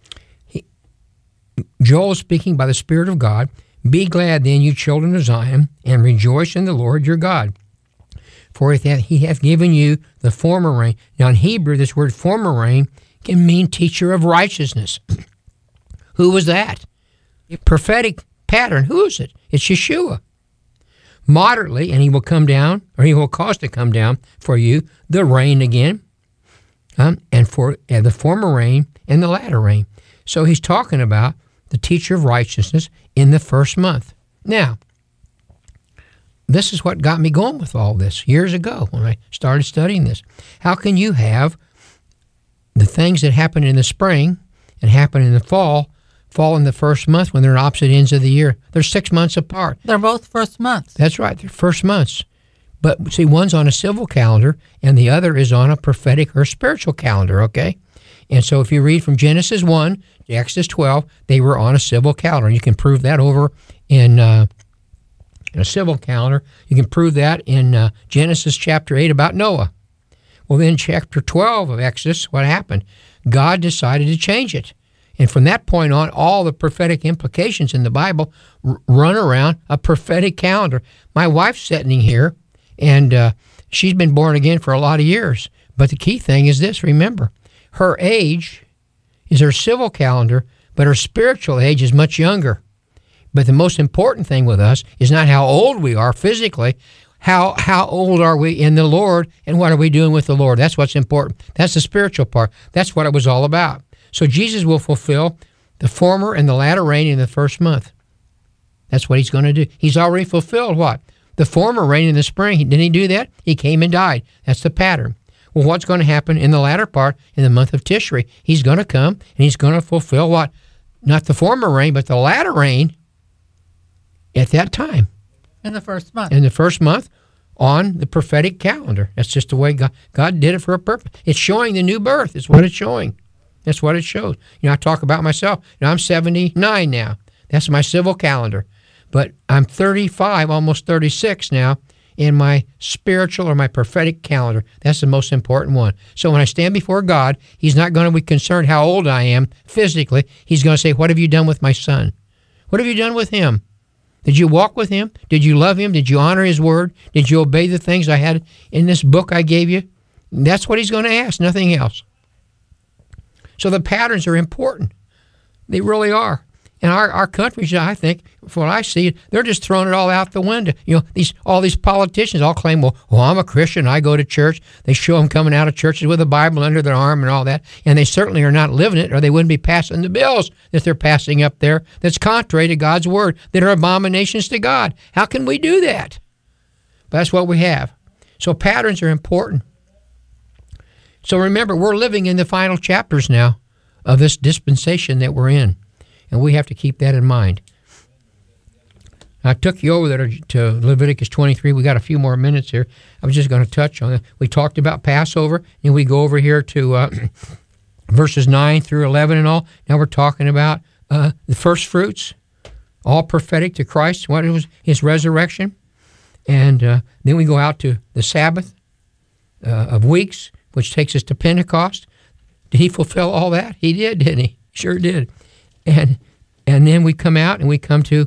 Joel is speaking by the Spirit of God. Be glad then, you children of Zion, and rejoice in the Lord your God. For he hath given you the former rain. Now in Hebrew, this word former rain can mean teacher of righteousness. Who was that? A prophetic pattern. Who is it? It's Yeshua. Moderately, and he will come down, or he will cause to come down for you the rain again, and for the former rain and the latter rain. So he's talking about the teacher of righteousness in the first month. Now, this is what got me going with all this years ago when I started studying this. How can you have the things that happen in the spring and happen in the fall in the first month when they're at opposite ends of the year? They're 6 months apart. They're both first months. That's right. They're first months. But see, one's on a civil calendar and the other is on a prophetic or spiritual calendar, okay? And so if you read from Genesis 1 to Exodus 12, they were on a civil calendar. You can prove that over in a civil calendar. You can prove that in Genesis chapter 8 about Noah. Well, then chapter 12 of Exodus, what happened? God decided to change it. And from that point on, all the prophetic implications in the Bible run around a prophetic calendar. My wife's sitting here, and she's been born again for a lot of years. But the key thing is this, remember, her age is her civil calendar, but her spiritual age is much younger. But the most important thing with us is not how old we are physically, how old are we in the Lord, and what are we doing with the Lord? That's what's important. That's the spiritual part. That's what it was all about. So Jesus will fulfill the former and the latter rain in the first month. That's what he's going to do. He's already fulfilled what? The former rain in the spring. Didn't he do that? He came and died. That's the pattern. Well, what's going to happen in the latter part, in the month of Tishri? He's going to come, and he's going to fulfill what? Not the former rain, but the latter rain at that time. In the first month. In the first month on the prophetic calendar. That's just the way God did it for a purpose. It's showing the new birth. It's what it's showing. That's what it shows. I talk about myself. I'm 79 now. That's my civil calendar. But I'm 35, almost 36 now, in my spiritual or my prophetic calendar. That's the most important one. So when I stand before God, he's not going to be concerned how old I am physically. He's going to say, what have you done with my son? What have you done with him? Did you walk with him? Did you love him? Did you honor his word? Did you obey the things I had in this book I gave you? That's what he's going to ask, nothing else. So the patterns are important. They really are. And our countries, I think, from what I see, they're just throwing it all out the window. All these politicians all claim, well, I'm a Christian, I go to church. They show them coming out of churches with a Bible under their arm and all that. And they certainly are not living it, or they wouldn't be passing the bills that they're passing up there that's contrary to God's word, that are abominations to God. How can we do that? But that's what we have. So patterns are important. So remember, we're living in the final chapters now of this dispensation that we're in. And we have to keep that in mind. I took you over there to Leviticus 23. We got a few more minutes here. I was just going to touch on it. We talked about Passover, and we go over here to verses 9 through 11 and all. Now we're talking about the first fruits, all prophetic to Christ, what it was, his resurrection. And then we go out to the Sabbath of weeks, which takes us to Pentecost. Did he fulfill all that? He did, didn't he? Sure did. And then we come out and we come to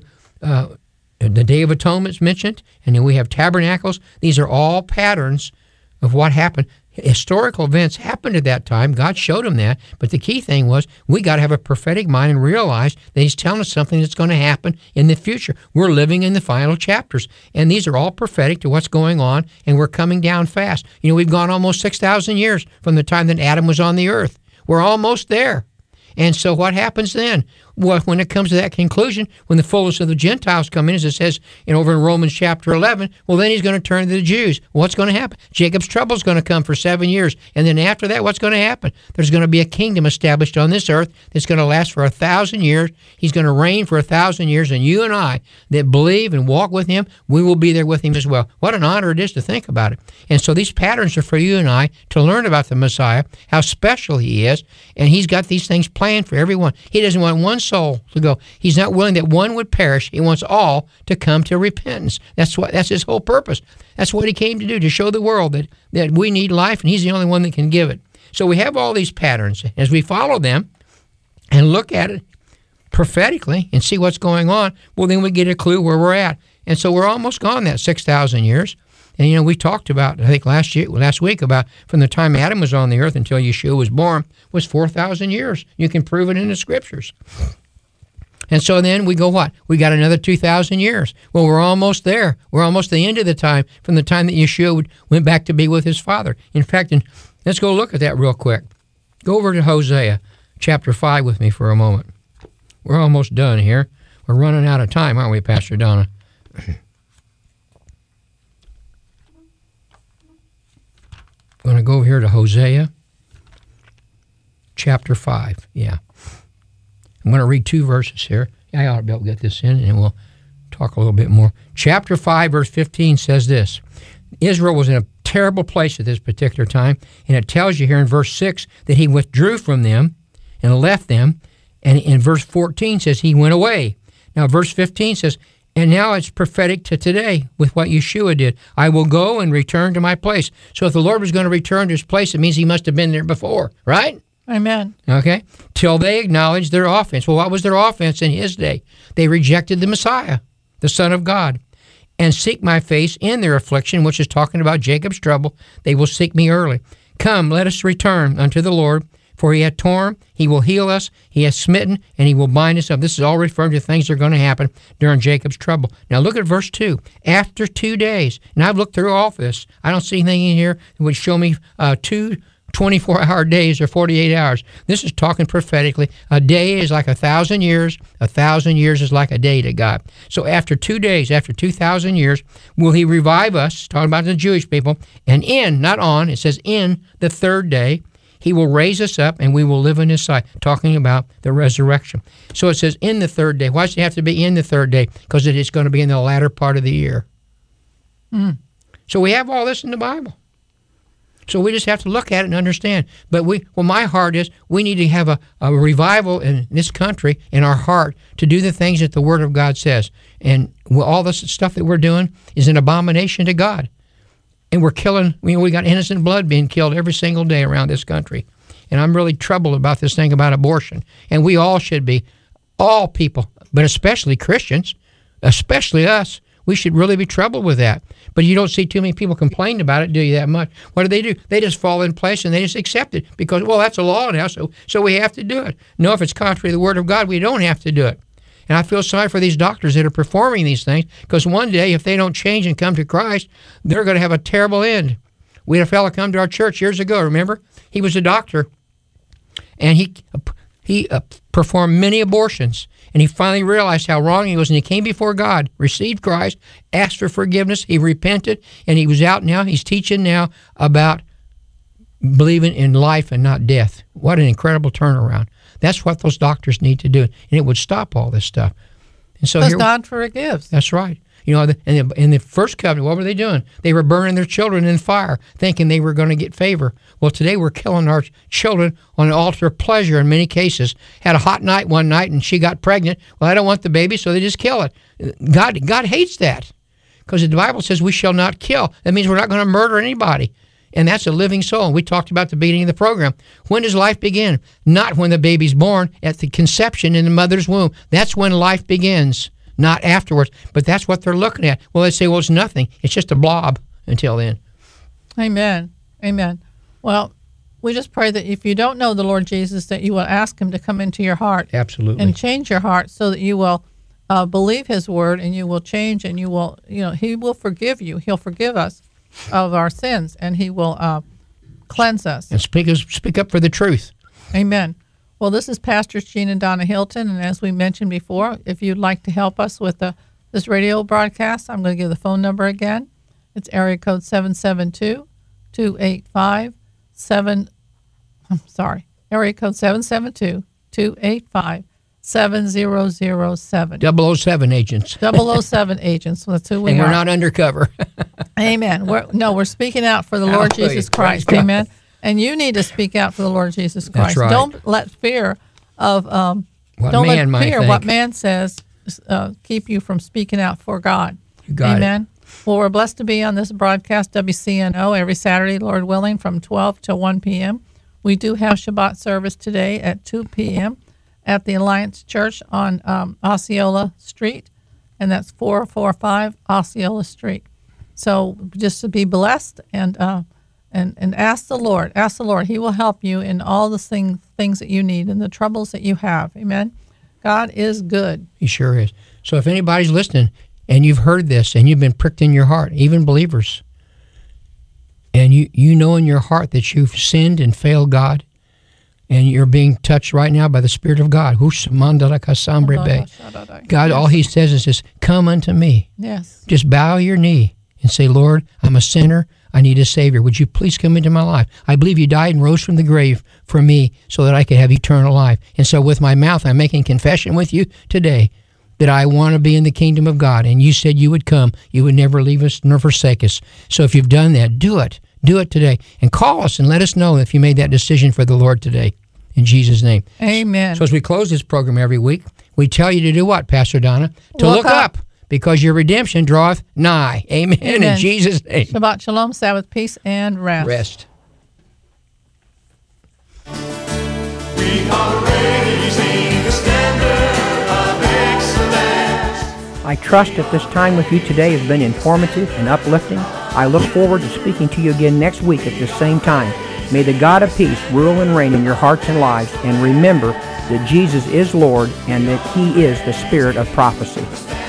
the Day of Atonement is mentioned, and then we have tabernacles. These are all patterns of what happened. Historical events happened at that time. God showed them that, but the key thing was we got to have a prophetic mind and realize that he's telling us something that's going to happen in the future. We're living in the final chapters, and these are all prophetic to what's going on, and we're coming down fast. You know, we've gone almost 6,000 years from the time that Adam was on the earth. We're almost there. And so what happens then? Well, when it comes to that conclusion, when the fullness of the Gentiles come in, as it says over in Romans chapter 11, well, then he's going to turn to the Jews. What's going to happen? Jacob's trouble is going to come for 7 years. And then after that, what's going to happen? There's going to be a kingdom established on this earth that's going to last for 1,000 years. He's going to reign for 1,000 years. And you and I that believe and walk with him, we will be there with him as well. What an honor it is to think about it. And so these patterns are for you and I to learn about the Messiah, how special he is. And he's got these things planned for everyone. He doesn't want one soul to go. He's not willing that one would perish. He wants all to come to repentance. That's his whole purpose. That's what he came to do, to show the world that we need life, and he's the only one that can give it. So we have all these patterns. As we follow them and look at it prophetically and see what's going on, well, then we get a clue where we're at. And so we're almost gone that 6,000 years. And, you know, we talked about, I think last week, about from the time Adam was on the earth until Yeshua was born was 4,000 years. You can prove it in the Scriptures. And so then we go what? We got another 2,000 years. Well, we're almost there. We're almost the end of the time, from the time that Yeshua went back to be with his Father. In fact, let's go look at that real quick. Go over to Hosea chapter 5 with me for a moment. We're almost done here. We're running out of time, aren't we, Pastor Donna? I'm going to go over here to Hosea chapter 5. Yeah. I'm going to read 2 verses here. I ought to be able to get this in, and we'll talk a little bit more. Chapter 5, verse 15 says this. Israel was in a terrible place at this particular time, and it tells you here in verse 6 that he withdrew from them and left them, and in verse 14 says he went away. Now, verse 15 says, and now it's prophetic to today with what Yeshua did. I will go and return to my place. So if the Lord was going to return to his place, it means he must have been there before, right? Amen. Okay? Till they acknowledge their offense. Well, what was their offense in his day? They rejected the Messiah, the Son of God, and seek my face in their affliction, which is talking about Jacob's trouble. They will seek me early. Come, let us return unto the Lord, for he hath torn, he will heal us, he hath smitten, and he will bind us up. This is all referring to things that are going to happen during Jacob's trouble. Now look at verse 2. After 2 days, and I've looked through all this, I don't see anything in here that would show me 2 24-hour days or 48 hours. This is talking prophetically. A day is like 1,000 years. 1,000 years is like a day to God. So after 2 days, after 2,000 years, will he revive us, talking about the Jewish people, and in, not on, it says in the 3rd day, he will raise us up and we will live in his sight, talking about the resurrection. So it says in the 3rd day. Why does it have to be in the 3rd day? Because it is going to be in the latter part of the year. So we have all this in the Bible. So we just have to look at it and understand. But my heart is we need to have a revival in this country, in our heart, to do the things that the Word of God says. And all this stuff that we're doing is an abomination to God. And we're killing, we got innocent blood being killed every single day around this country. And I'm really troubled about this thing about abortion. And we all should be, all people, but especially Christians, especially us, we should really be troubled with that. But you don't see too many people complain about it, do you, that much? What do? They just fall in place and they just accept it because, well, that's a law now, so we have to do it. No, if it's contrary to the Word of God, we don't have to do it. And I feel sorry for these doctors that are performing these things because one day, if they don't change and come to Christ, they're going to have a terrible end. We had a fellow come to our church years ago, remember? He was a doctor, and he performed many abortions. And he finally realized how wrong he was, and he came before God, received Christ, asked for forgiveness, he repented, and he was out now. He's teaching now about believing in life and not death. What an incredible turnaround. That's what those doctors need to do, and it would stop all this stuff. And so Because God forgives. That's right. You know, in the first covenant, what were they doing? They were burning their children in fire, thinking they were going to get favor. Well, today we're killing our children on an altar of pleasure in many cases. Had a hot night one night, and she got pregnant. Well, I don't want the baby, so they just kill it. God hates that, because the Bible says we shall not kill. That means we're not going to murder anybody. And that's a living soul. And we talked about the beginning of the program. When does life begin? Not when the baby's born, at the conception in the mother's womb. That's when life begins, not afterwards. But that's what they're looking at. Well, they say, well, it's nothing. It's just a blob until then. Amen. Amen. Well, we just pray that if you don't know the Lord Jesus, that you will ask him to come into your heart. Absolutely. And change your heart so that you will believe his word, and you will change, and you will, he will forgive you. He'll forgive us of our sins, and he will cleanse us. And speak up for the truth. Amen. Well, this is Pastors Gene and Donna Hilton, and as we mentioned before, if you'd like to help us with this radio broadcast, I'm going to give the phone number again. It's area code 772-285-7. Area code 772-285-7007. 007 agents. 007 agents. That's who we and are. we're not undercover. Amen. We're speaking out for the Lord Jesus Christ. Amen. And you need to speak out for the Lord Jesus Christ. That's right. Don't let fear of what man says keep you from speaking out for God. You got Amen. Well, we're blessed to be on this broadcast, WCNO, every Saturday, Lord willing, from 12 to 1 p.m. We do have Shabbat service today at 2 p.m. at the Alliance Church on Osceola Street, and that's 445 Osceola Street. So just to be blessed and ask the Lord. Ask the Lord. He will help you in all the things that you need and the troubles that you have. Amen. God is good. He sure is. So if anybody's listening and you've heard this and you've been pricked in your heart, even believers, and you know in your heart that you've sinned and failed God, and you're being touched right now by the Spirit of God. God, all he says is just, come unto me. Yes. Just bow your knee and say, Lord, I'm a sinner. I need a Savior. Would you please come into my life? I believe you died and rose from the grave for me so that I could have eternal life. And so with my mouth, I'm making confession with you today that I want to be in the kingdom of God. And you said you would come. You would never leave us nor forsake us. So if you've done that, do it. Do it today. And call us and let us know if you made that decision for the Lord today. In Jesus' name. Amen. So as we close this program every week, we tell you to do what, Pastor Donna? To look up, because your redemption draweth nigh. Amen. In Jesus' name. Shabbat shalom, Sabbath peace, and rest. We are raising the standard of excellence. I trust that this time with you today has been informative and uplifting. I look forward to speaking to you again next week at this same time. May the God of peace rule and reign in your hearts and lives, and remember that Jesus is Lord and that he is the Spirit of prophecy.